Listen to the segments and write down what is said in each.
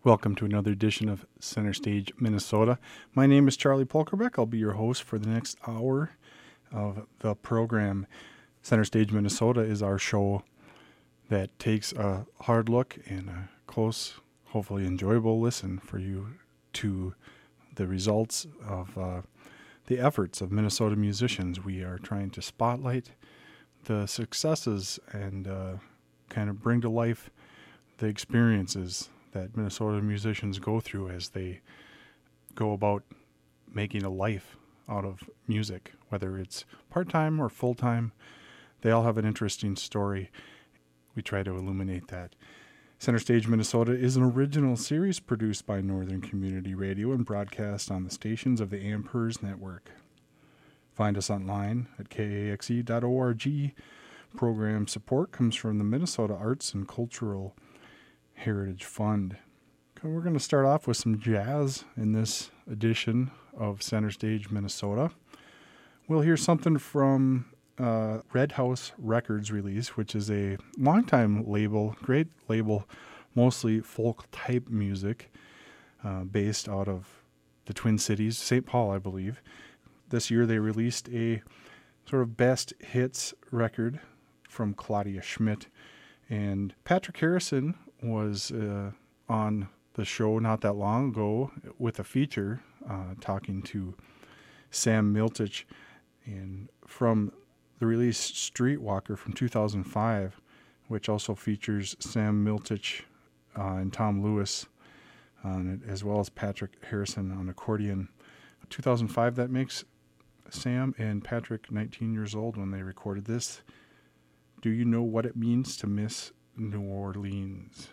Welcome to another edition of Center Stage Minnesota. My name is Charlie Polkerbeck. I'll be your host for the next hour of the program. Center Stage Minnesota is our show that takes a hard look and a close, hopefully enjoyable listen for you to the results of the efforts of Minnesota musicians. We are trying to spotlight the successes and kind of bring to life the experiences that Minnesota musicians go through as they go about making a life out of music, whether it's part-time or full-time. They all have an interesting story. We try to illuminate that. Center Stage Minnesota is an original series produced by Northern Community Radio and broadcast on the stations of the Amherst Network. Find us online at kaxe.org. Program support comes from the Minnesota Arts and Cultural Heritage Fund. Okay, we're going to start off with some jazz in this edition of Center Stage Minnesota. We'll hear something from Red House Records release, which is a longtime label, great label, mostly folk type music, based out of the Twin Cities, St. Paul, I believe. This year they released a sort of best hits record from Claudia Schmidt, and Patrick Harrison was on the show not that long ago with a feature talking to Sam Miltich, and from the release Streetwalker from 2005, which also features Sam Miltich and Tom Lewis on it, as well as Patrick Harrison on accordion. 2005, that makes Sam and Patrick 19 years old when they recorded this. Do you know what it means to miss New Orleans?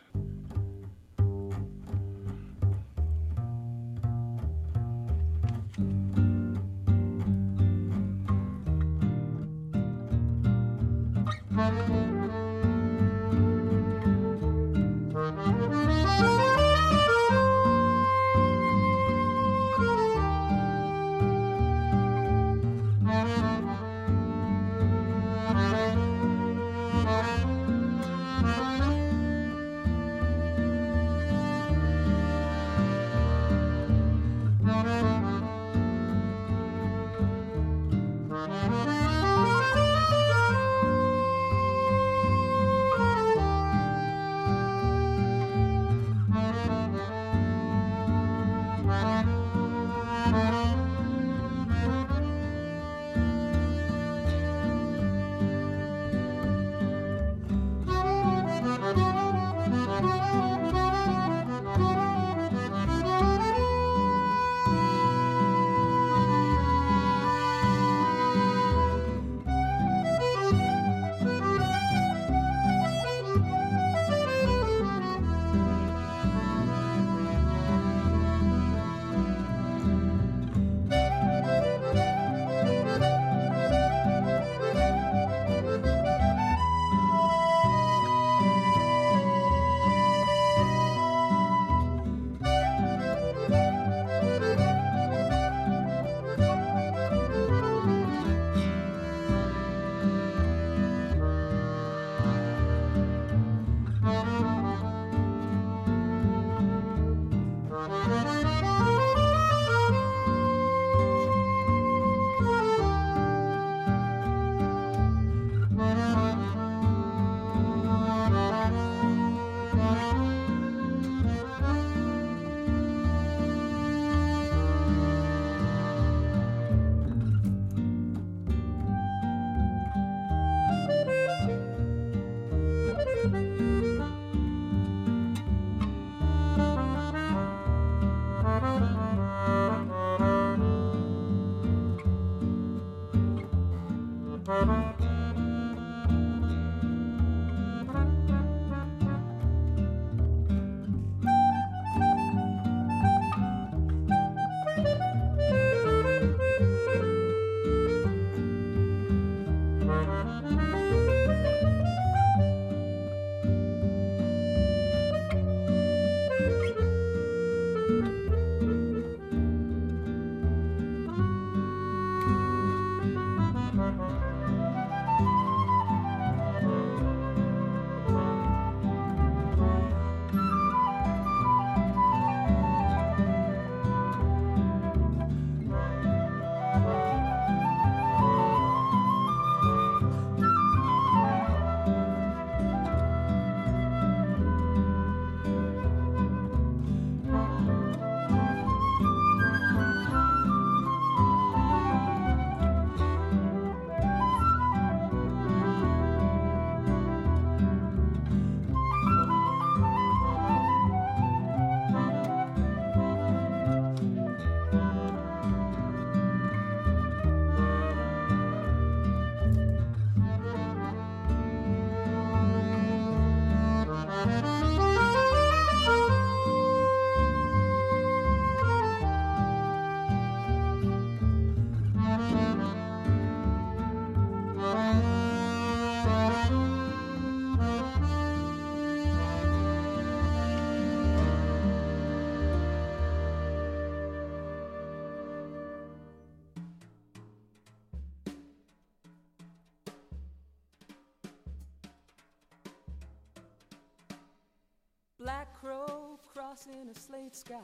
Black crow crossing a slate sky.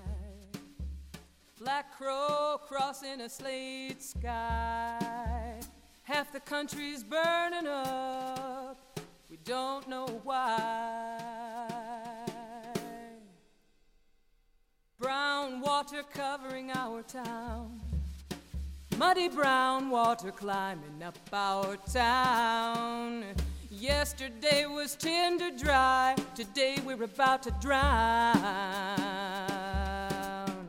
Black crow crossing a slate sky. Half the country's burning up. We don't know why. Brown water covering our town. Muddy brown water climbing up our town. Yesterday was tender dry. Today we're about to drown.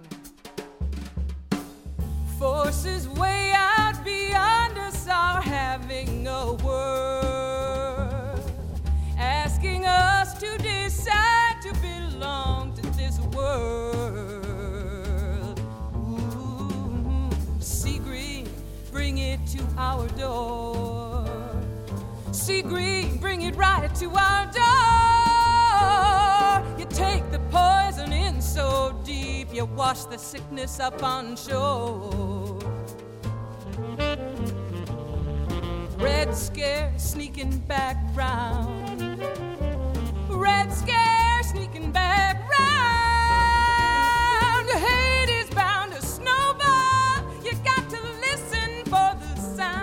Forces way out beyond us are having a word, asking us to decide to belong to this world. Ooh, sea green, bring it to our door. Sea green, bring it right to our door. You take the poison in so deep, you wash the sickness up on shore. Red Scare sneaking back round. Red Scare sneaking back round. Hate is bound to snowball. You got to listen for the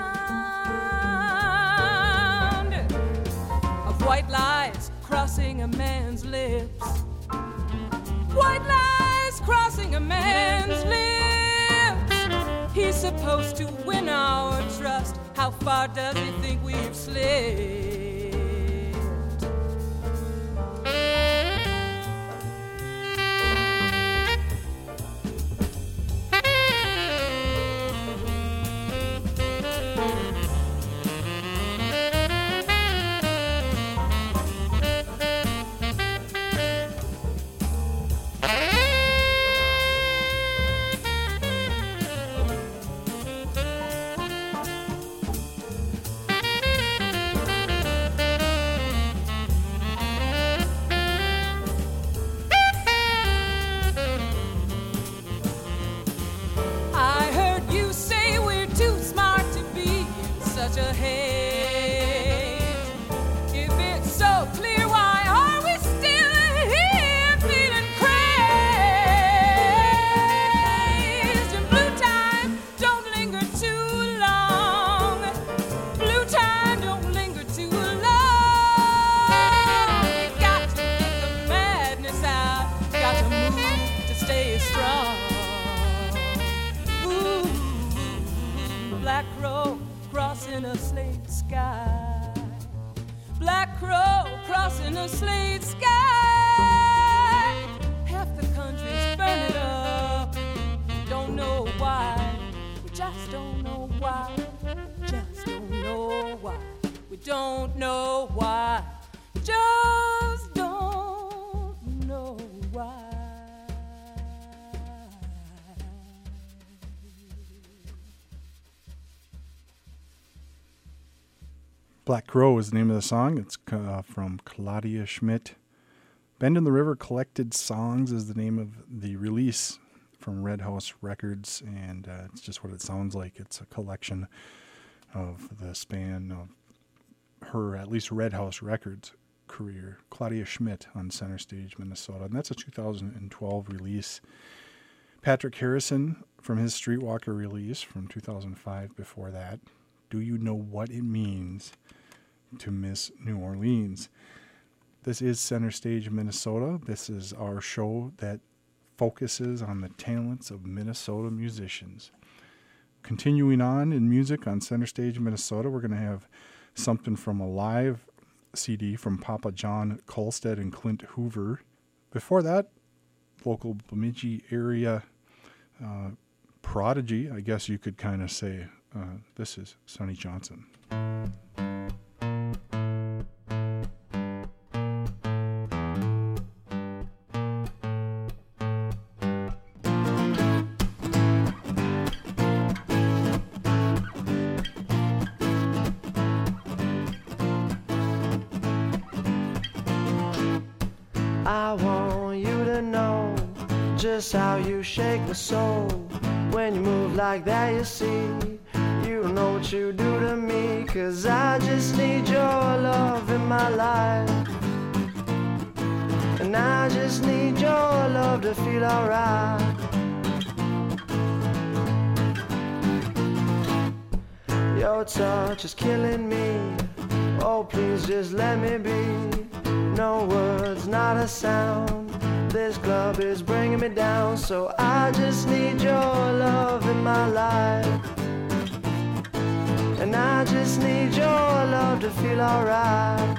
sound of white lies crossing a man's lips. White lies crossing a man's lips. He's supposed to win our trust. How far does he think we've slipped? Black Crow is the name of the song. It's from Claudia Schmidt. Bend in the River Collected Songs is the name of the release from Red House Records, and it's just what it sounds like. It's a collection of the span of her, at least Red House Records career. Claudia Schmidt on Center Stage, Minnesota, and that's a 2012 release. Patrick Harrison from his Streetwalker release from 2005 before that. Do You Know What It Means to Miss New Orleans? This is Center Stage Minnesota. This is our show that focuses on the talents of Minnesota musicians. Continuing on in music on Center Stage Minnesota, we're going to have something from a live CD from Papa John Kolstad and Clint Hoover. Before that, local Bemidji area prodigy, I guess you could kind of say. This is Sonny Johnson. I want you to know just how you shake the soul. When you move like that, you see, you know what you do to me. 'Cause I just need your love in my life. And and I just need your love to feel alright. Your touch is killing me. Oh, please just let me be. No words, not a sound. This club is bringing me down, so I just need your love in my life. And I just need your love to feel alright.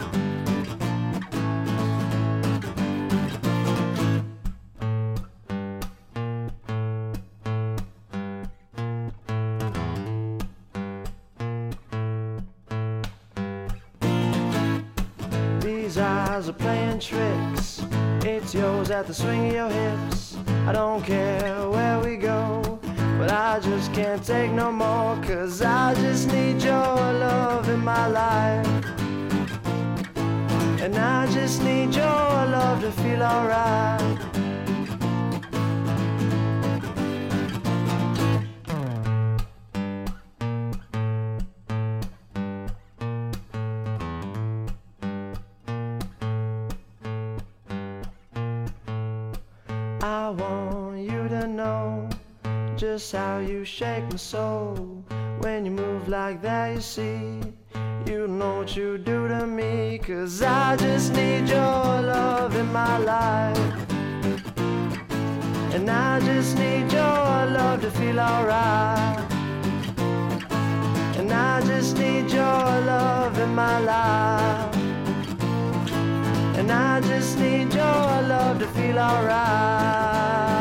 These eyes are playing tricks. It's yours at the swing of your hips. I don't care where we go, but I just can't take no more, 'cause I just need your love in my life. And I just need your love to feel alright. I want you to know just how you shake my soul. When you move like that, you see, you know what you do to me. 'Cause I just need your love in my life. And I just need your love to feel alright. And I just need your love in my life. And I just need your love to feel alright.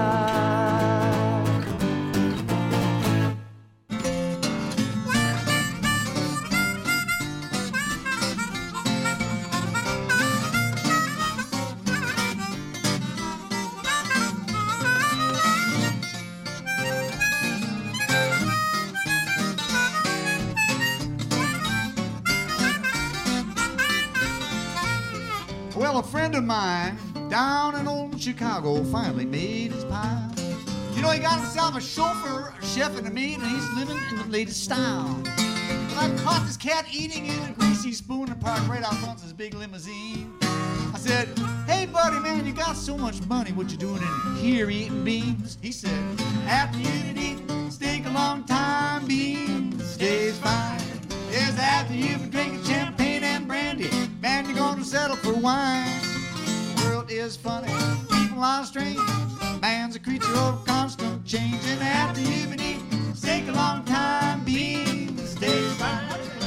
Well, a friend of mine down in old Chicago finally made his pie. You know, he got himself a chauffeur, a chef, and a maid, and he's living in the latest style. But I caught this cat eating in a greasy spoon and parked right out front of his big limousine. I said, hey, buddy, man, you got so much money. What you doing in here eating beans? He said, after you've eaten steak a long time, beans stays fine. Yes, after you've been drinking champagne and brandy, man, you're gonna settle for wine. The world is funny, people are strange. Man's a creature of constant change. And after you've been eating steak a long time, beans stays fine.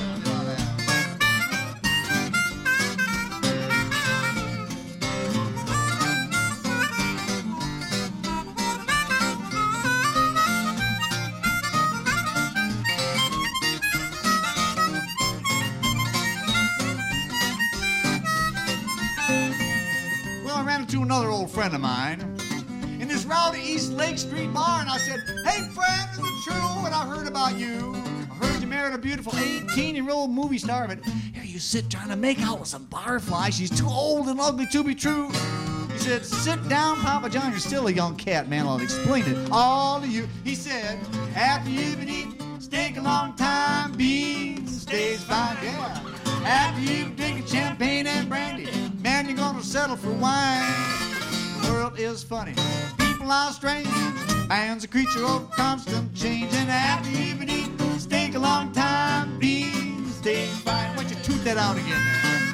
To another old friend of mine in this rowdy East Lake Street bar, and I said, hey friend, is it true what I heard about you? I heard you married a beautiful 18-year-old movie star, but here you sit trying to make out with some barfly. She's too old and ugly to be true. He said, sit down, Papa John, you're still a young cat, man, I'll explain it all to you. He said, after you've been eating steak a long time, beans stays fine, yeah. After you've been drinking champagne and brandy, man, you're gonna settle for wine. The world is funny, people are strange. Man's a creature of constant change. And after you've been eating steak a long time, beans stays fine. Why don't you toot that out again?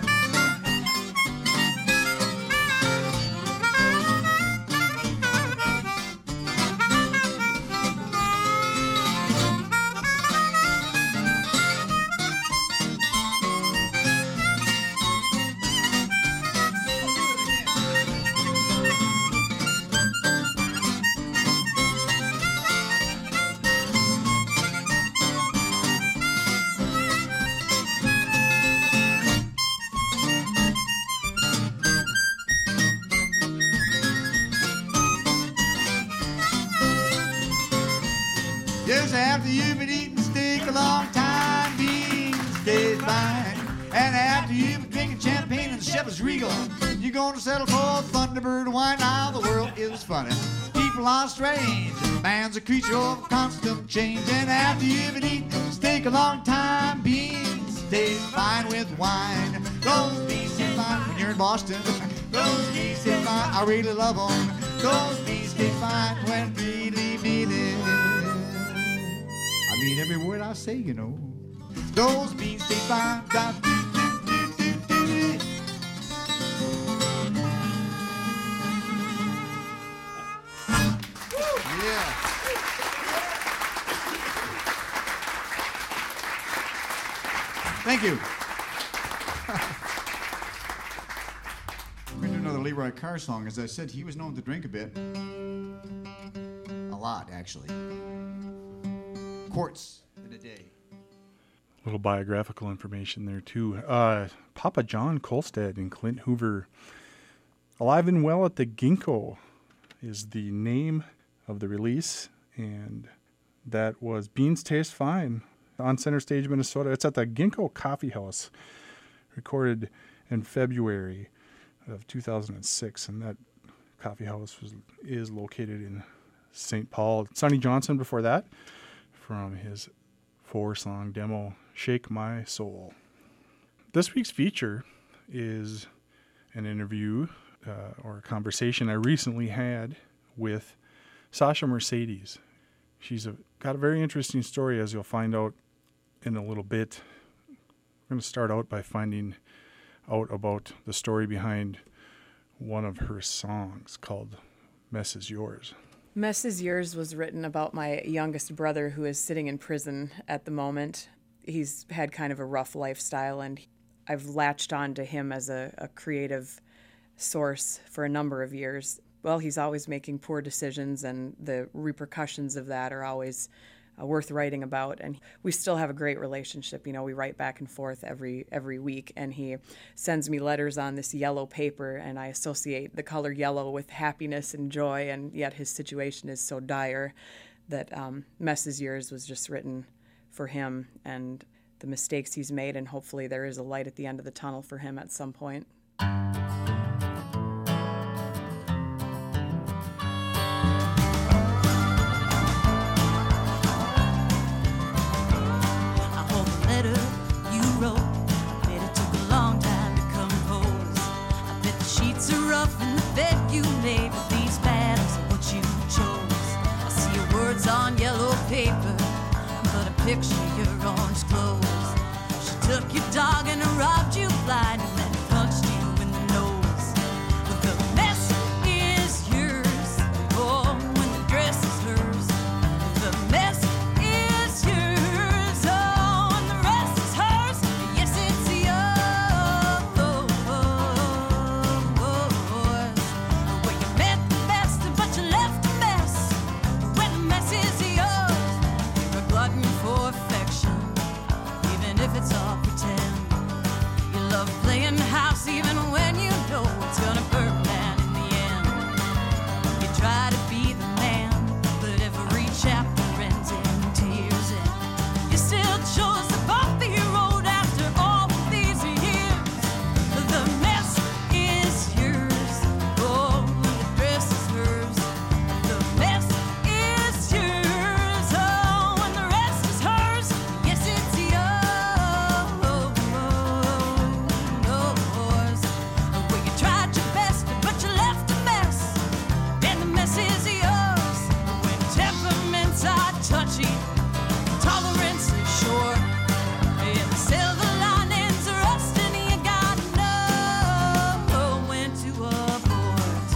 Yes, after you've been eating steak a long time, beans stays fine. And after you've been drinking champagne and Shepherd's Regal, you're gonna settle for Thunderbird wine. Now the world is funny, people are strange. Man's a creature of constant change. And after you've been eating steak a long time, beans stays fine with wine. Those beans taste fine when you're in Boston. Those beats they find, I really love them. Those beats they find when really mean it. I mean every word I say, you know. Those beats they find. Yeah. Thank you. We're going to do another Leroy Carr song. As I said, he was known to drink a bit. A lot, actually. Quarts in a day. A little biographical information there, too. Papa John Kolstad and Clint Hoover, alive and well at the Ginkgo, is the name of the release. And that was Beans Taste Fine on Center Stage, Minnesota. It's at the Ginkgo Coffee House, recorded in February of 2006, and that coffee house is located in St. Paul. Sonny Johnson before that, from his 4-song demo, Shake My Soul. This week's feature is an interview or a conversation I recently had with Sasha Mercedes. She's got a very interesting story, as you'll find out in a little bit. I'm going to start out by finding out about the story behind one of her songs called Mess Is Yours. Mess Is Yours was written about my youngest brother, who is sitting in prison at the moment. He's had kind of a rough lifestyle, and I've latched on to him as a creative source for a number of years. Well, he's always making poor decisions, and the repercussions of that are always worth writing about. And we still have a great relationship. You know, we write back and forth every week, and he sends me letters on this yellow paper, and I associate the color yellow with happiness and joy, and yet his situation is so dire that Mess Is Yours was just written for him and the mistakes he's made, and hopefully there is a light at the end of the tunnel for him at some point. On yellow paper, but a picture of your orange clothes. She took your dog and robbed you blind and then punched you in the nose. But the mess is yours, oh, when the dress is hers. The mess is yours, oh, and the rest is hers. Yes, it's yours. Well, you meant the best, but you left a mess. When the mess is yours, you're a glutton for affection, even if it's all pretend. You love playing house even when you know it's gonna burn down in the end. You try to be the man, but every chapter ends in tears, and you still chose the bumpy road after all of these years. The mess is yours, oh, and the dress is hers. The mess is yours, oh, and the rest is hers. Yes, it's yours. Well, you tried your best, but you left a mess, and the mess is yours. When temperaments are touchy, tolerance is short, and the silver linings are rusting, you gotta know when to abort.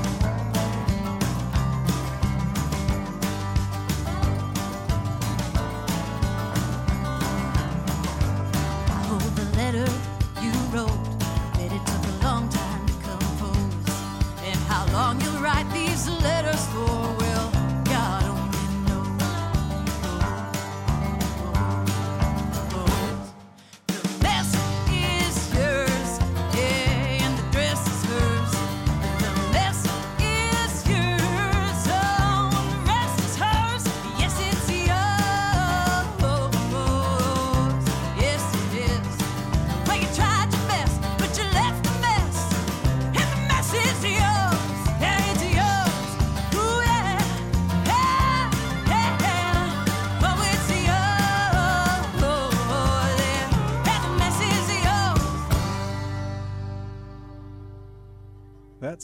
Oh, the letter you wrote, that it took a long time to compose. And how long you'll write these letters for, well, God only knows. The mess is yours, yeah, and the dress is hers. The mess is yours, oh, and the rest is hers. Yes, it's yours. Yes, it is. Well, you tried your best, but you left a mess, and the mess is yours. Yeah, it's yours. Ooh, yeah.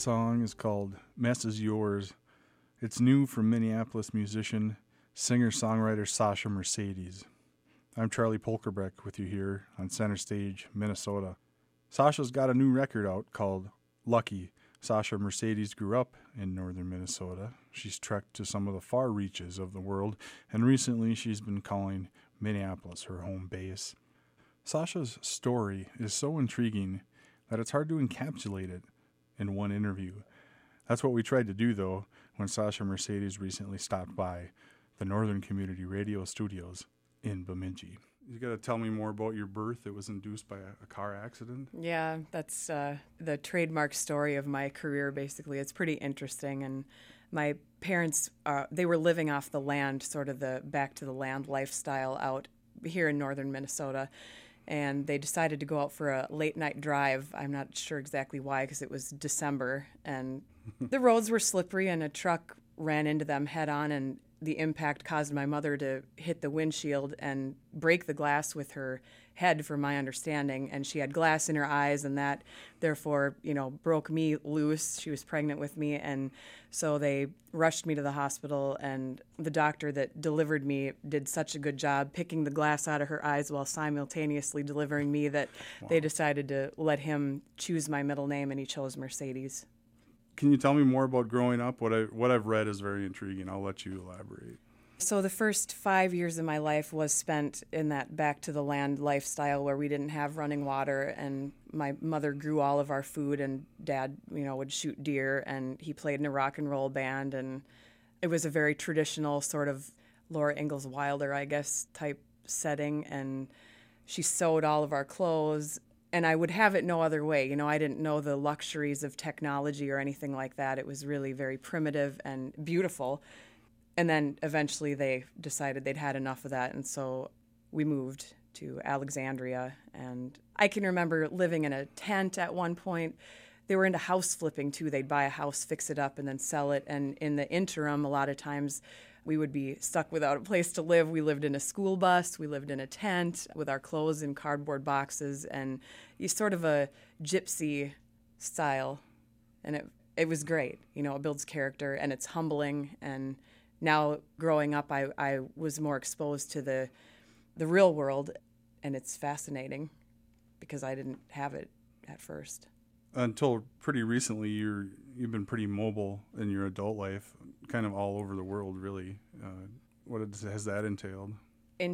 song is called Mess Is Yours. It's new from Minneapolis musician, singer-songwriter Sasha Mercedes. I'm Charlie Polkerbeck with you here on Center Stage, Minnesota. Sasha's got a new record out called Lucky. Sasha Mercedes grew up in northern Minnesota. She's trekked to some of the far reaches of the world, and recently she's been calling Minneapolis her home base. Sasha's story is so intriguing that it's hard to encapsulate it in one interview. That's what we tried to do, though, when Sasha Mercedes recently stopped by the Northern Community Radio Studios in Bemidji. You got to tell me more about your birth. It was induced by a car accident? Yeah, that's the trademark story of my career, basically. It's pretty interesting. And my parents, they were living off the land, sort of the back to the land lifestyle out here in northern Minnesota. And they decided to go out for a late night drive. I'm not sure exactly why, because it was December. And the roads were slippery, and a truck ran into them head on, and the impact caused my mother to hit the windshield and break the glass with her head, from my understanding. And she had glass in her eyes, and that therefore, broke me loose. She was pregnant with me. And so they rushed me to the hospital, and the doctor that delivered me did such a good job picking the glass out of her eyes while simultaneously delivering me that They decided to let him choose my middle name, and he chose Mercedes. Can you tell me more about growing up? What I've read is very intriguing. I'll let you elaborate. So the first 5 years of my life was spent in that back to the land lifestyle where we didn't have running water, and my mother grew all of our food, and Dad, would shoot deer, and he played in a rock and roll band, and it was a very traditional sort of Laura Ingalls Wilder, I guess, type setting, and she sewed all of our clothes. And I would have it no other way. I didn't know the luxuries of technology or anything like that. It was really very primitive and beautiful. And then eventually they decided they'd had enough of that. And so we moved to Alexandria. And I can remember living in a tent at one point. They were into house flipping, too. They'd buy a house, fix it up, and then sell it. And in the interim, a lot of times we would be stuck without a place to live. We lived in a school bus. We lived in a tent with our clothes in cardboard boxes. And you sort of a gypsy style. And it was great. It builds character, and it's humbling. And now growing up, I was more exposed to the real world, and it's fascinating because I didn't have it at first. Until pretty recently, you've been pretty mobile in your adult life, kind of all over the world, really. What has that entailed? In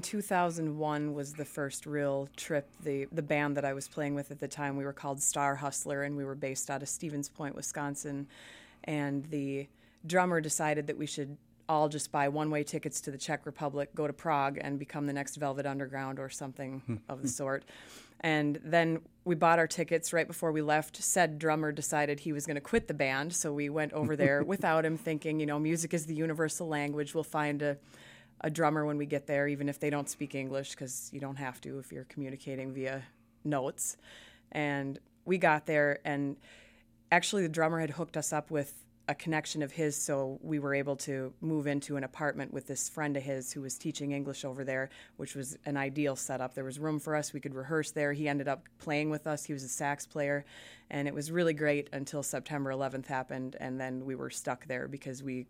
2001 was the first real trip. The band that I was playing with at the time, we were called Star Hustler, and we were based out of Stevens Point, Wisconsin. And the drummer decided that we should all just buy one-way tickets to the Czech Republic, go to Prague, and become the next Velvet Underground or something of the sort. And then we bought our tickets right before we left. Said drummer decided he was going to quit the band, so we went over there without him, thinking, music is the universal language. We'll find a drummer when we get there, even if they don't speak English, because you don't have to if you're communicating via notes. And we got there, and actually the drummer had hooked us up with a connection of his, so we were able to move into an apartment with this friend of his who was teaching English over there, which was an ideal setup. There was room for us. We could rehearse there. He ended up playing with us. He was a sax player, and it was really great until September 11th happened, and then we were stuck there because we'd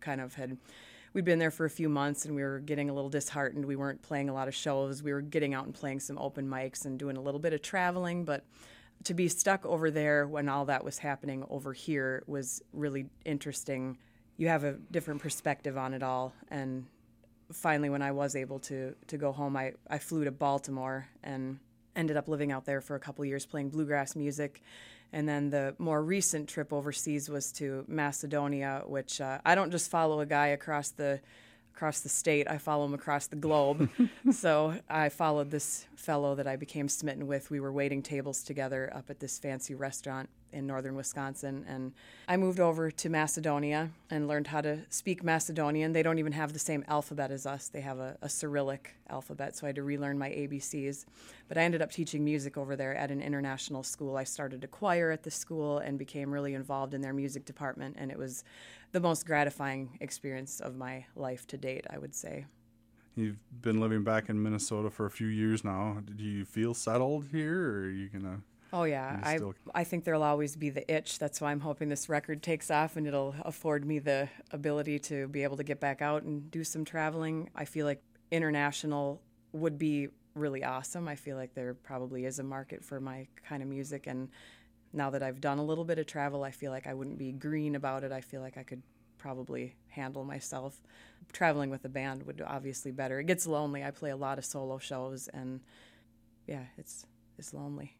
been there for a few months, and we were getting a little disheartened. We weren't playing a lot of shows. We were getting out and playing some open mics and doing a little bit of traveling, but to be stuck over there when all that was happening over here was really interesting. You have a different perspective on it all. And finally, when I was able to go home, I flew to Baltimore and ended up living out there for a couple years playing bluegrass music. And then the more recent trip overseas was to Macedonia, which I don't just follow a guy across the state. I follow him across the globe. So I followed this fellow that I became smitten with. We were waiting tables together up at this fancy restaurant in northern Wisconsin. And I moved over to Macedonia and learned how to speak Macedonian. They don't even have the same alphabet as us. They have a Cyrillic alphabet, so I had to relearn my ABCs. But I ended up teaching music over there at an international school. I started a choir at the school and became really involved in their music department, and it was the most gratifying experience of my life to date, I would say. You've been living back in Minnesota for a few years now. Do you feel settled here, or are you going to Oh, yeah. I think there'll always be the itch. That's why I'm hoping this record takes off and it'll afford me the ability to be able to get back out and do some traveling. I feel like international would be really awesome. I feel like there probably is a market for my kind of music. And now that I've done a little bit of travel, I feel like I wouldn't be green about it. I feel like I could probably handle myself. Traveling with a band would obviously better. It gets lonely. I play a lot of solo shows, and yeah, it's lonely.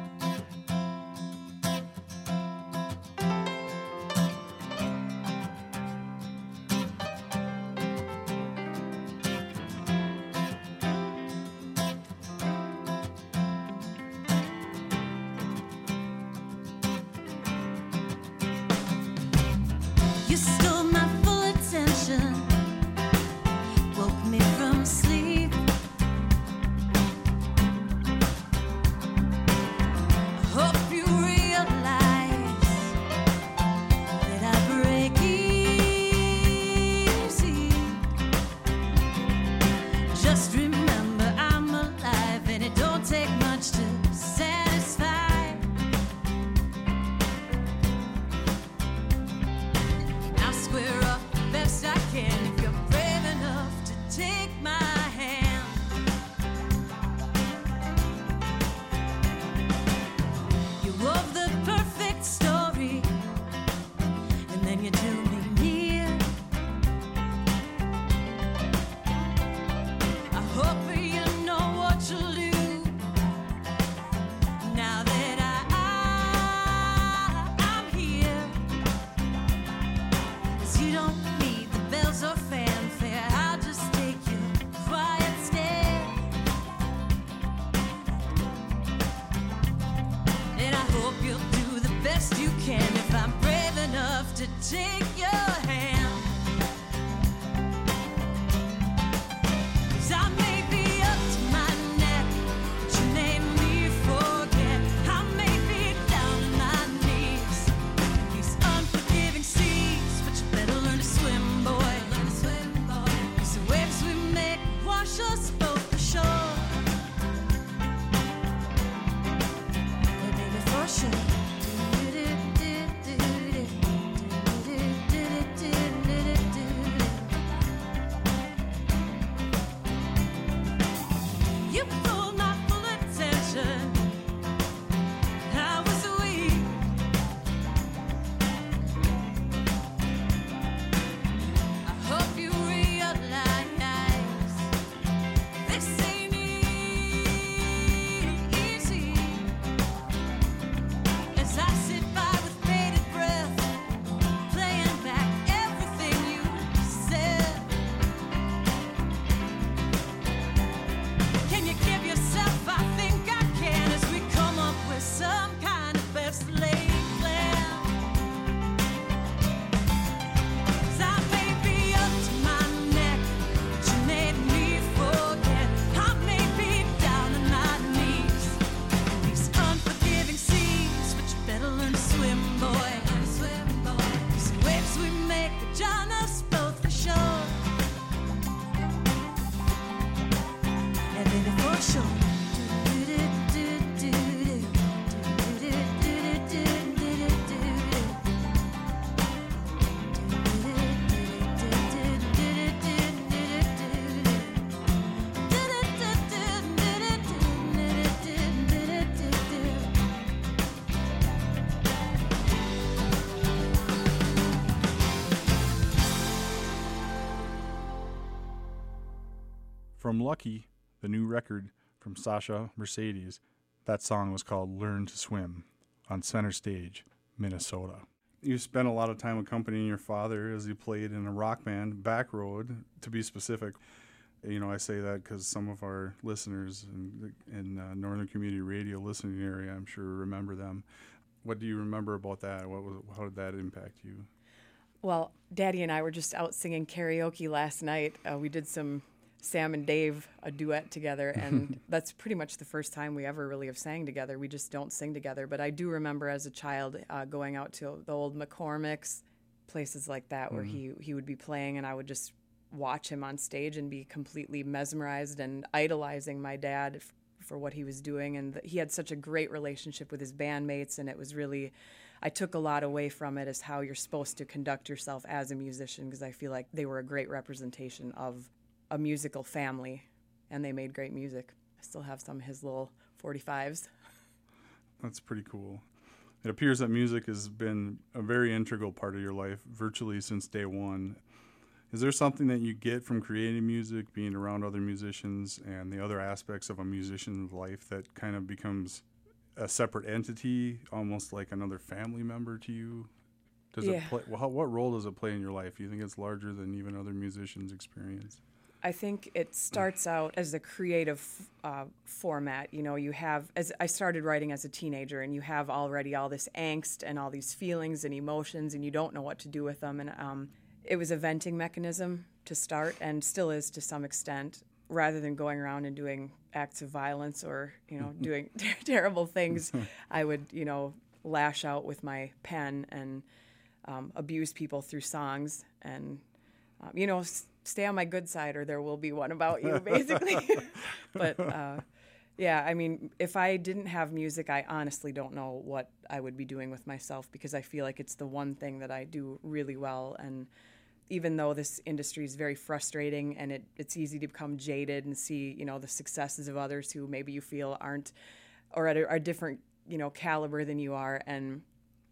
You stole my full attention, woke me from sleep. I hope you realize that I break easy. Just remember I'm alive and it don't take much to satisfy. I'll square up the best I can if you're brave enough to take my hand. You wove the perfect story, and then you drew me near. I hope you know what you'll do now that I'm here. 'Cause you don't need the bells or fanfare. I'll just take your quiet stare. And I hope you'll do the best you can if I'm brave enough to take your hand. 'Cause I may be up to my neck, but you made me forget. I may be down on my knees in these unforgiving seas, but you better learn to swim, boy. Learn to swim, boy. 'Cause the waves we make wash us both ashore. Yeah, baby, for sure. You pulled my full attention. I was weak. I hope you realize this ain't easy. As I sit by with bated breath, playing back everything you said. Can you give yourself? I think I can, as we come up with some kind of best laid plan. 'Cause I may be up to my neck, but you made me forget. I may be down on my knees in these unforgiving seas, but you better learn to swim, boy. Learn to swim, boy. 'Cause the waves we make will drown us both for sure. And baby, for sure. From Lucky, the new record from Sasha Mercedes, that song was called Learn to Swim on Center Stage, Minnesota. You spent a lot of time accompanying your father as he played in a rock band, Backroad, to be specific. You know, I say that because some of our listeners in Northern Community Radio listening area, I'm sure, remember them. What do you remember about that? How did that impact you? Well, Daddy and I were just out singing karaoke last night. We did some Sam and Dave, a duet together, and that's pretty much the first time we ever really have sang together. We just don't sing together. But I do remember as a child going out to the old McCormick's, places like that, where he would be playing, and I would just watch him on stage and be completely mesmerized and idolizing my dad for what he was doing, and he had such a great relationship with his bandmates, and it was really, I took a lot away from it as how you're supposed to conduct yourself as a musician, because I feel like they were a great representation of a musical family, and they made great music. I still have some of his little 45s. That's pretty cool. It appears that music has been a very integral part of your life virtually since day one. Is there something that you get from creating music, being around other musicians, and the other aspects of a musician's life that kind of becomes a separate entity, almost like another family member to you? Does it play, what role does it play in your life? Do you think it's larger than even other musicians' experience? I think it starts out as a creative format. You know, you have, as I started writing as a teenager, and you have already all this angst and all these feelings and emotions, and you don't know what to do with them. And it was a venting mechanism to start, and still is to some extent, rather than going around and doing acts of violence or, you know, doing terrible things. I would, you know, lash out with my pen and abuse people through songs and, you know, stay on my good side or there will be one about you, basically. But, yeah, I mean, if I didn't have music, I honestly don't know what I would be doing with myself, because I feel like it's the one thing that I do really well. And even though this industry is very frustrating and it's easy to become jaded and see, you know, the successes of others who maybe you feel aren't or at a different, you know, caliber than you are. And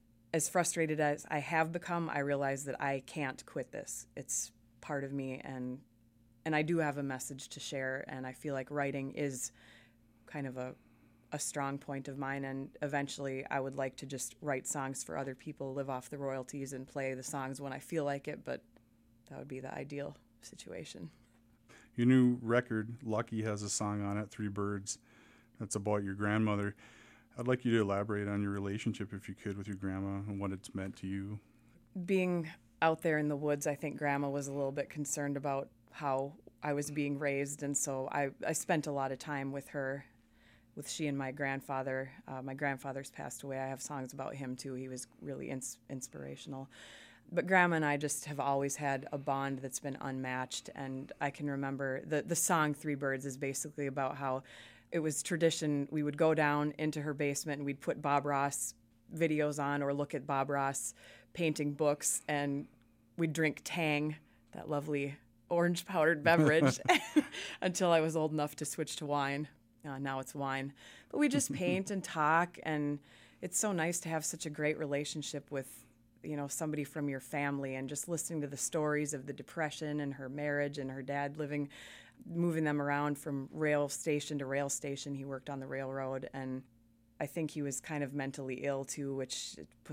as frustrated as I have become, I realize that I can't quit this. It's part of me, and I do have a message to share, and I feel like writing is kind of a strong point of mine, and eventually I would like to just write songs for other people, live off the royalties, and play the songs when I feel like it, but that would be the ideal situation. Your new record, Lucky, has a song on it, Three Birds, that's about your grandmother. I'd like you to elaborate on your relationship, if you could, with your grandma and what it's meant to you. Being out there in the woods, I think Grandma was a little bit concerned about how I was being raised, and so I spent a lot of time with her, with she and my grandfather. My grandfather's passed away. I have songs about him too. He was really inspirational. But Grandma and I just have always had a bond that's been unmatched, and I can remember the song Three Birds is basically about how it was tradition. We would go down into her basement and we'd put Bob Ross videos on or look at Bob Ross painting books, and we'd drink Tang, that lovely orange powdered beverage, until I was old enough to switch to wine. Now it's wine. But we just paint and talk, and it's so nice to have such a great relationship with, you know, somebody from your family, and just listening to the stories of the Depression and her marriage and her dad moving them around from rail station to rail station. He worked on the railroad, and I think he was kind of mentally ill too, which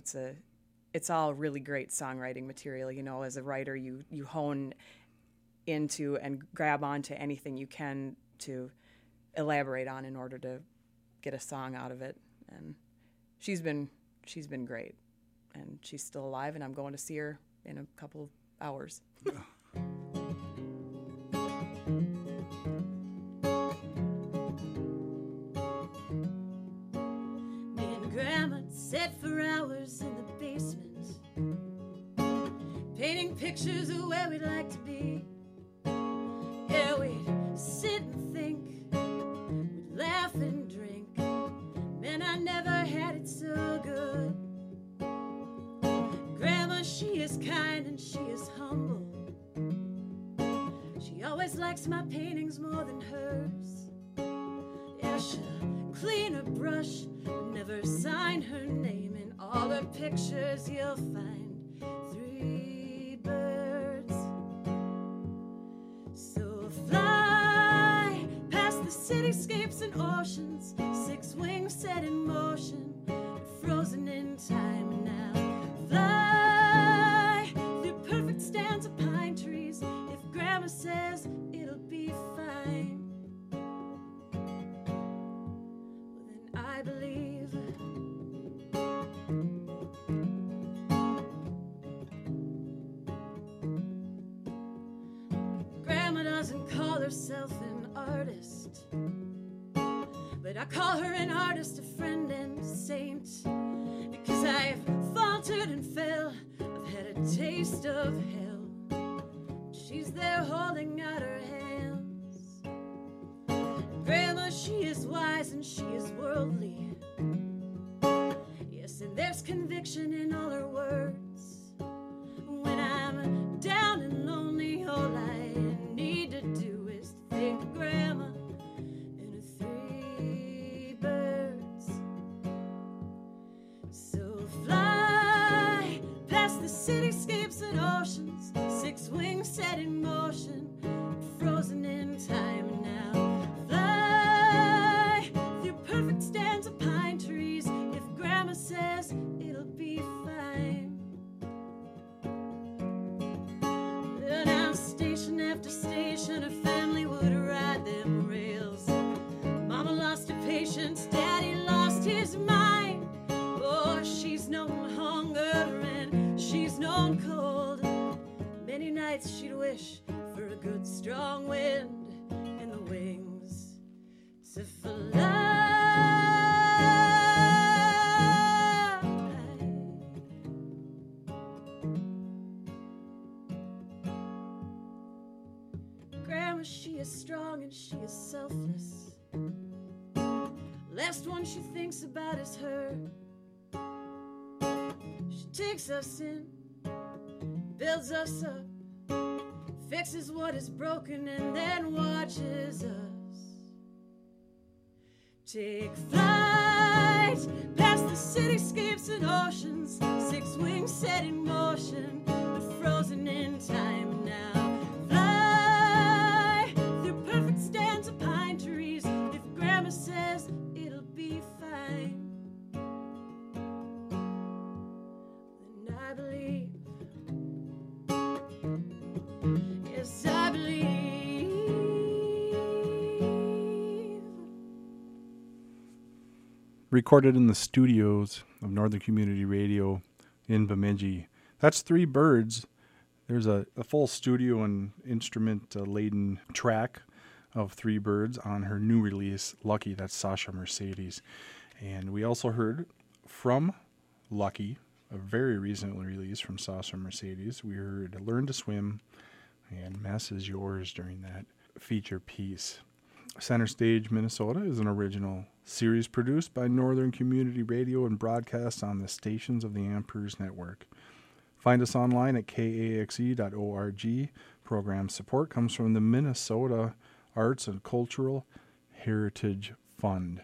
it's all really great songwriting material. You know, as a writer, you hone into and grab onto anything you can to elaborate on in order to get a song out of it. And she's been great, and she's still alive, and I'm going to see her in a couple hours. Me and Grandma sat for hours in the basement, painting pictures of where we'd like to be. Yeah, we'd sit and think, we'd laugh and drink. Man, I never had it so good. Grandma, she is kind and she is humble. She always likes my paintings more than hers. Yeah, she'll clean her brush, but never sign her name. In all her pictures you'll find three birds. So fly past the cityscapes and oceans, six wings set in motion, frozen in time. And now fly through perfect stands of pine trees. If Grandma says it'll be fine, well then I believe. Grandma doesn't call herself an artist, but I call her an artist, a friend and a saint, because I've faltered and fell. I've had a taste of hell. She's there holding out her hands. Grandma, she is wise and she is worldly. Yes, and there's conviction in all her words. When I'm down and lonely, all I need to do is think of Grandma and her 3 birds. So fly past the cityscapes and oceans, 6 wings set in motion, frozen in time now. Fly through perfect stands of pine trees. If Grandma says it'll be fine. Now station after station, her family would ride them rails. Mama lost her patience, Daddy lost his mind. Oh, she's known hunger and she's known cold. Many nights she'd wish for a good strong wind and the wings to fly. Grandma, she is strong and she is selfless. Last one she thinks about is her. She takes us in, builds us up, fixes what is broken, and then watches us take flight past the cityscapes and oceans, 6 wings set in motion, but frozen in time now. Fly through perfect stands of pine trees. If Grandma says it'll be fine, then I believe. Yes, I believe. Recorded in the studios of Northern Community Radio in Bemidji. That's 3 birds. There's a full studio and instrument laden track of 3 birds on her new release, Lucky. That's Sasha Mercedes. And we also heard from Lucky, a very recently released from Sasha Mercedes. We heard Learn to Swim and Mess is Yours during that feature piece. Center Stage Minnesota is an original series produced by Northern Community Radio and broadcast on the stations of the Ampers Network. Find us online at kaxe.org. Program support comes from the Minnesota Arts and Cultural Heritage Fund.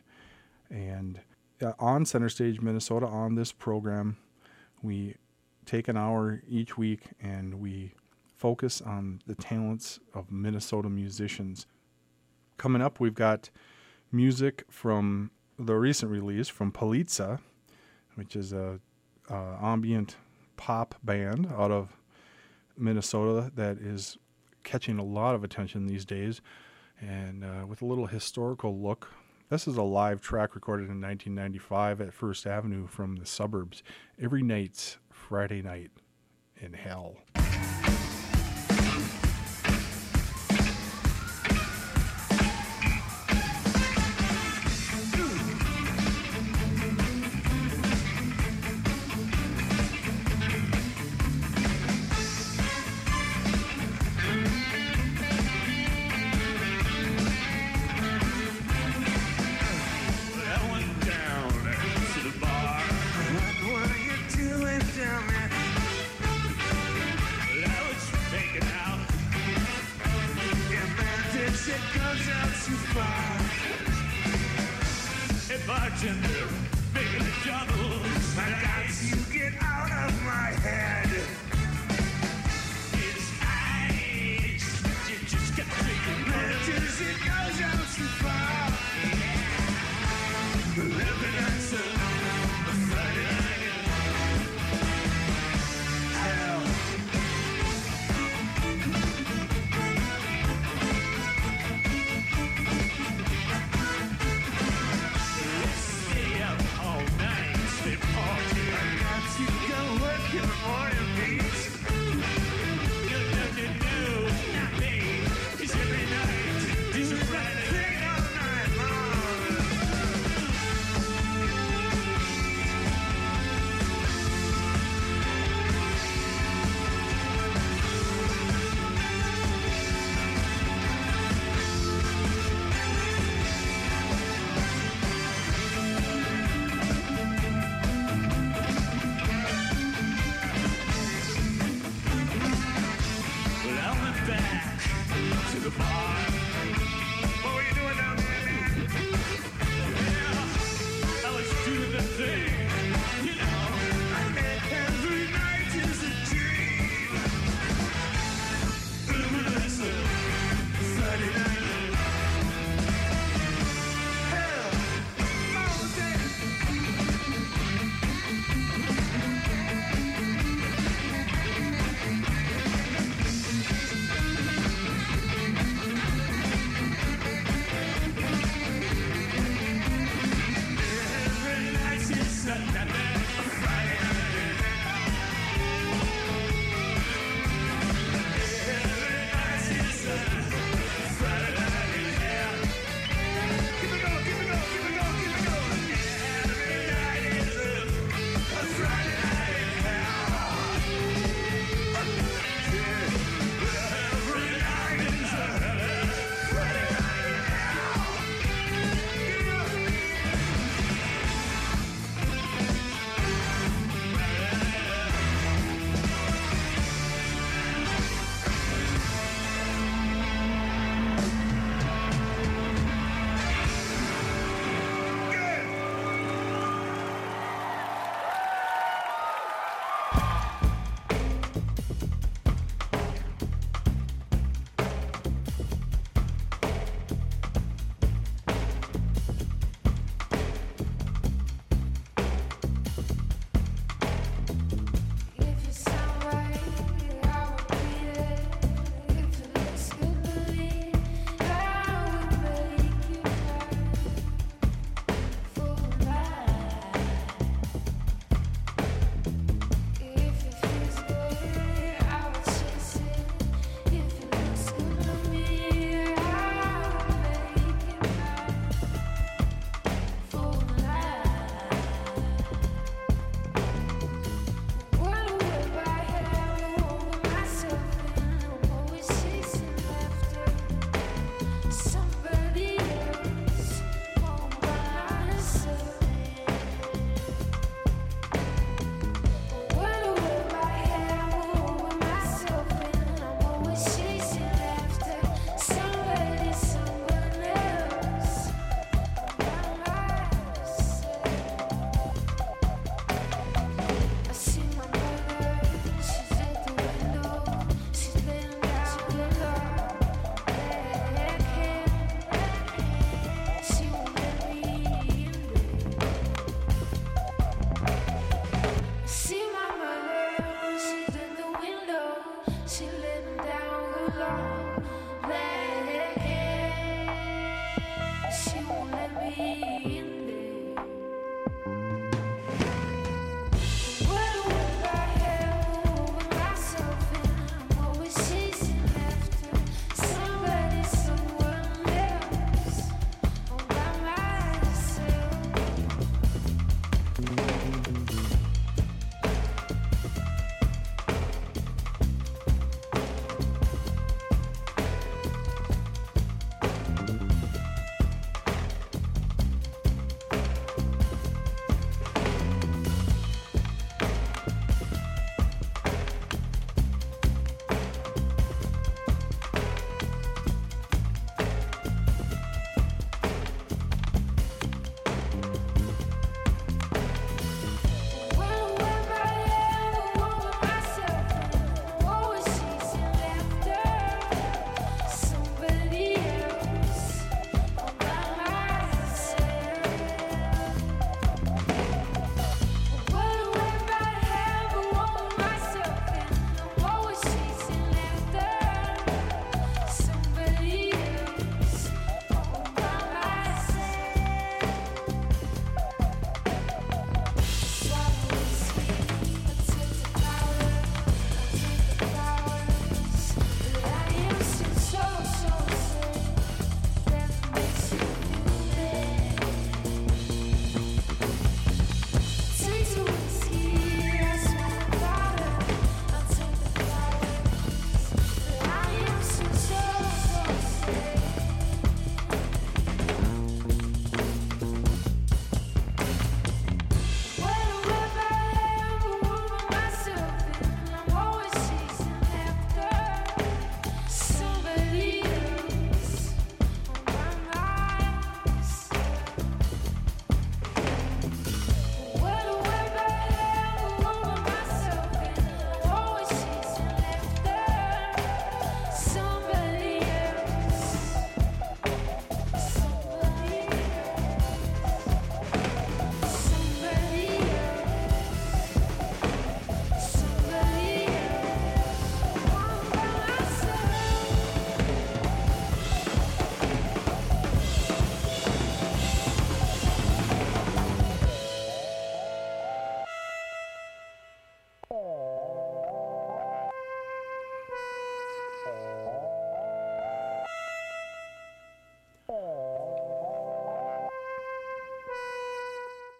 And on Center Stage Minnesota, on this program, we take an hour each week and we focus on the talents of Minnesota musicians. Coming up, we've got music from the recent release from Politza, which is a ambient pop band out of Minnesota that is catching a lot of attention these days, and with a little historical look. This is a live track recorded in 1995 at First Avenue from the suburbs. Every night's Friday night in hell. Stay up all night, stay party. the bar. What were you doing down there, man? Yeah, I was doing the thing. You know, every night is a dream. Listen, Friday night. Hell, mountain. Every night is another Friday night. Every night is a Friday night. Keep it going, keep it going, keep it going, keep it going. Every night is a Friday night. Every night is a Friday night. If you sound right, I would be there. If it looks good to me, I would make you cry for life. If it feels good, I would chase it. If it looks good to me, I would make you cry for life. What a whip I have over myself, and I'm always chasing after somebody else all by myself. What a whip I have over myself, and I'm always chasing after somebody, someone else all by myself. I see my mother, she's at the window, she's laying down the law. She won't let me in there. I see my mother, she's at the window, she's laying down the law. She won't let me in there. What a whip I have over myself, and I'm always chasing after somebody, someone else all by myself.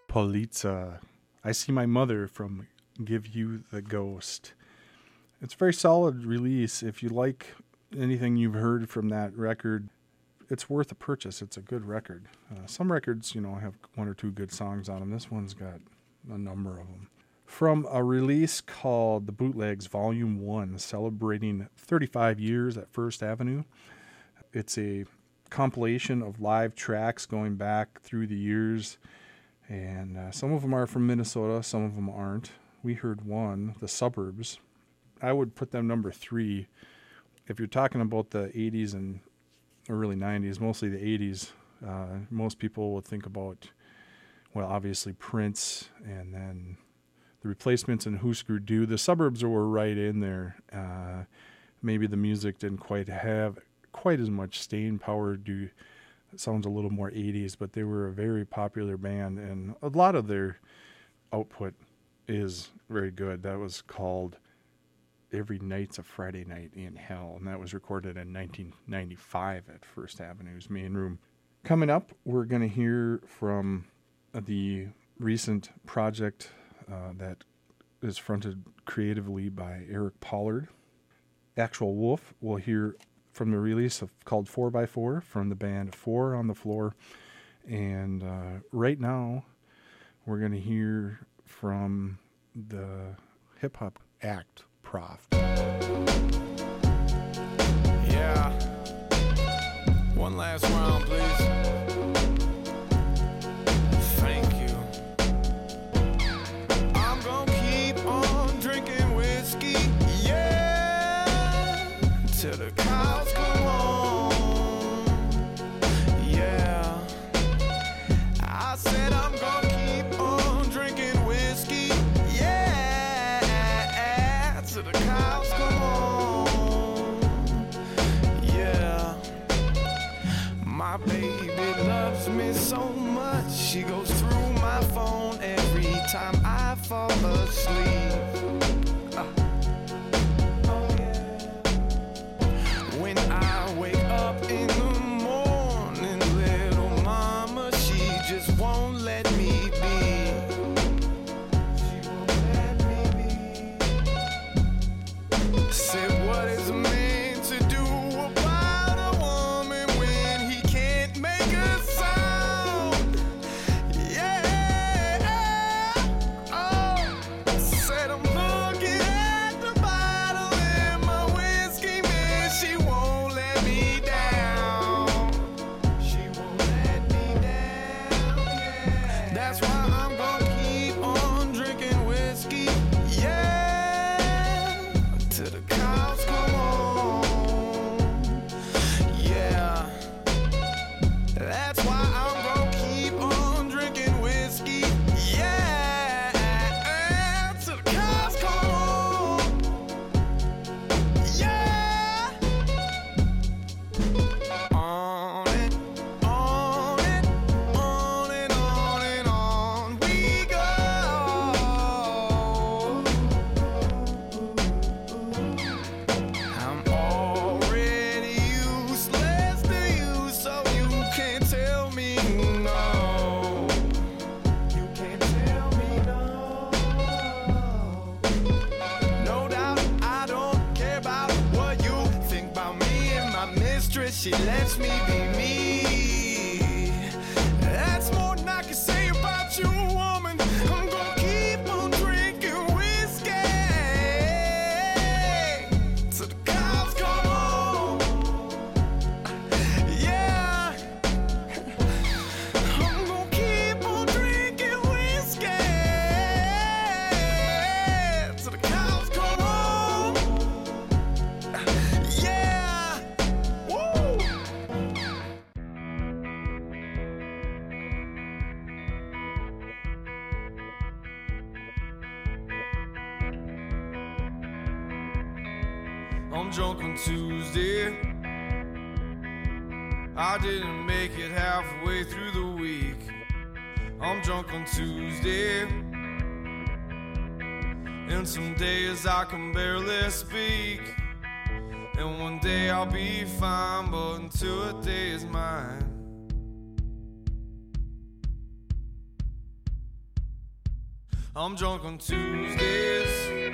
Polizza. I See My Mother from Give You the Ghost. It's a very solid release. If you like anything you've heard from that record, it's worth a purchase. It's a good record. Some records, have one or two good songs on them. This one's got a number of them. From a release called The Bootlegs Volume 1, celebrating 35 years at First Avenue. It's a compilation of live tracks going back through the years, and some of them are from Minnesota, some of them aren't. We heard one, The Suburbs. I would put them number 3. If you're talking about the 80s and early 90s, mostly the 80s, most people would think about, well, obviously Prince, and then the Replacements and Husker Du. The Suburbs were right in there. Maybe the music didn't quite have quite as much staying power. It sounds a little more 80s, but they were a very popular band, and a lot of their output is very good. That was called Every Night's a Friday Night in Hell, and that was recorded in 1995 at First Avenue's main room. Coming up, we're going to hear from the recent project that is fronted creatively by Eric Pollard. Actual Wolf, we'll hear from the release called 4x4 from the band 4 on the Floor. And right now, we're going to hear from the hip-hop act Prof. Yeah. One last round, please. Thank you. I'm gonna keep on drinking whiskey, yeah, till the cows come home. Yeah. I said I'm gonna keep on drinking whiskey, yeah, till the cows come home. Yeah. My baby loves me so much, she goes through my phone every time I fall asleep. Oh yeah. When I wake up in the morning, little mama, she just won't let me be. She won't let me be. Said, what is a man to do about a woman when he can't make a sound? Yeah. Oh. Said I'm looking at the bottle in my whiskey, man. She won't let me down. She won't let me down. Yeah. That's why I'm gonna keep on drinking whiskey. Yeah. Till the cows come home. Yeah. That's why I'm gonna keep on drinking whiskey. Yeah. Till the cows come home. Yeah. On it, on it, on and on and on we go. I'm already useless to you, so you can't tell me no. You can't tell me no. No doubt I don't care about what you think about me and my mistress. She lets me be me. That's more than I can say about you, woman. I'm gonna keep on drinking whiskey till the cows come home. Yeah. I'm gonna keep on drinking whiskey till the cows come home. Yeah. Woo. I'm drunk on Tuesday. I didn't make it halfway through the week. I'm drunk on Tuesday. And some days I can barely speak. And one day I'll be fine, but until a day is mine. I'm drunk on Tuesdays.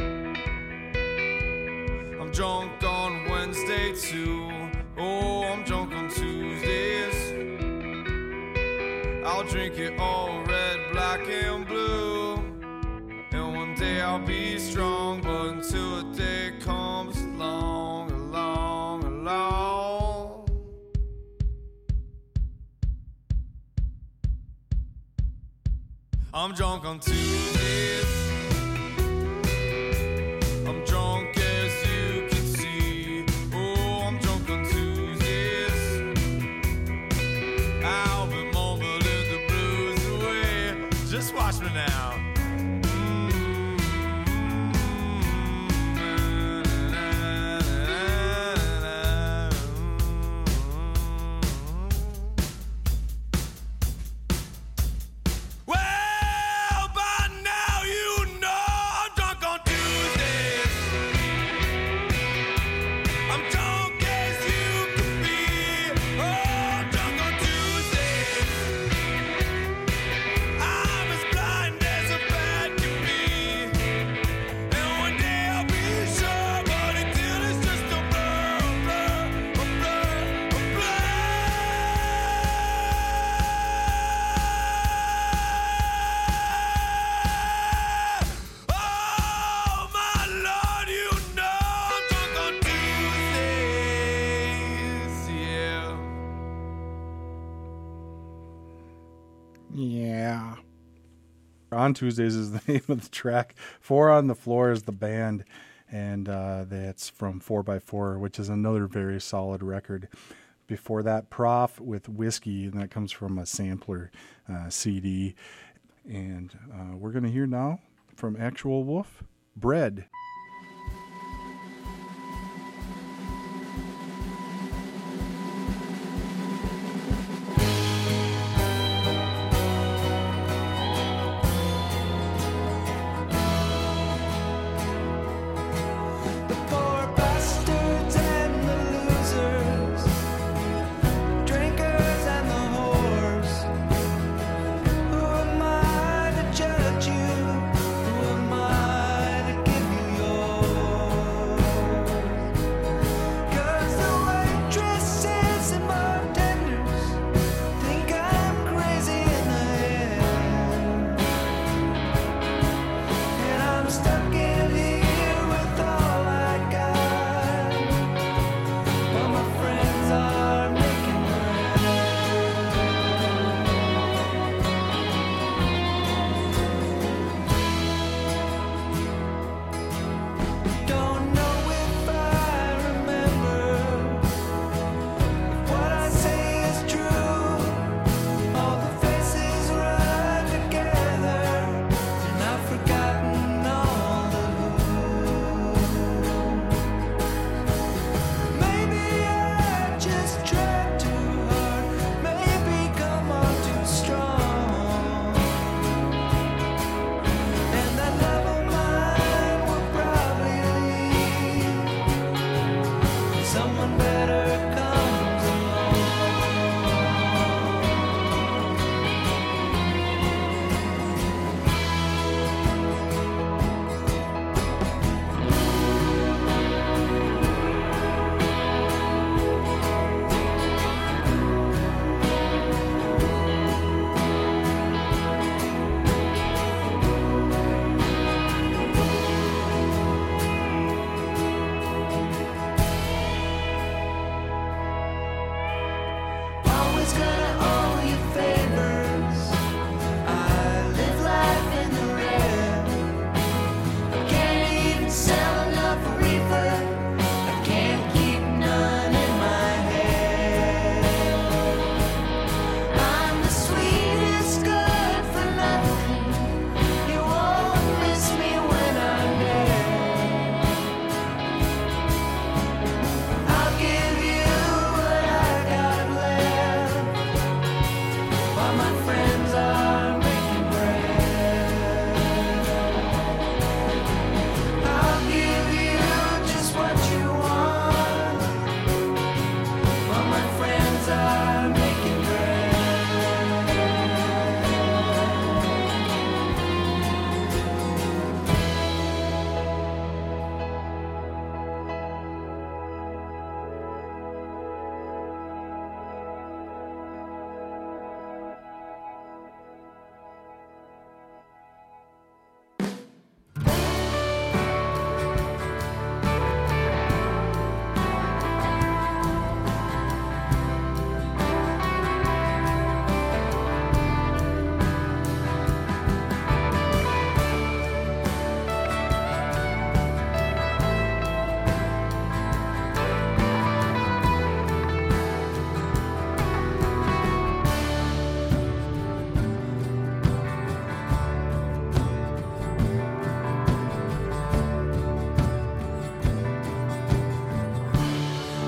I'm drunk on Wednesday too. Oh, I'm drunk on Tuesdays. I'll drink it all red, black, and blue. And one day I'll be strong, but until a day comes along, along, along. I'm drunk on Tuesdays. I'm drunk as you can see. Oh, I'm drunk on Tuesdays. I'll be mumbling the blues away. Just watch me now. Well, by now you know I'm drunk on Tuesdays. I'm drunk as you can be. Oh, I'm drunk on Tuesdays. I'm as blind as a bat can be. And one day I'll be sure, but until it's just a blur, a blur, a blur, a blur. Oh, my Lord, you know I'm drunk on Tuesdays, yeah. Yeah. On Tuesdays is the name of the track. Four on the Floor is the band, and that's from 4x4, which is another very solid record. Before that, Prof with Whiskey, and that comes from a sampler CD. And we're going to hear now from Actual Wolf, Bread. The poor bastards and the losers, drinkers and the whores. Who am I to judge you? Who am I to give you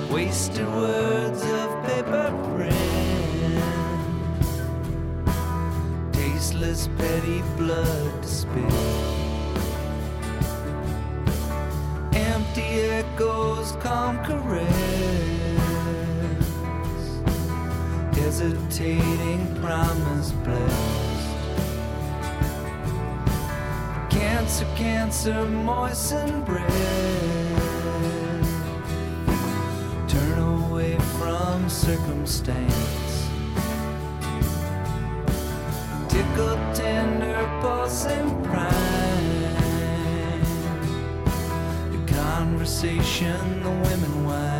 wasted words of paper print, tasteless petty blood to spill, empty echoes come caress, hesitating promise blessed. Cancer, cancer, moisten breath, turn away from circumstance, tickle tender pulsing prime, the conversation the women whine,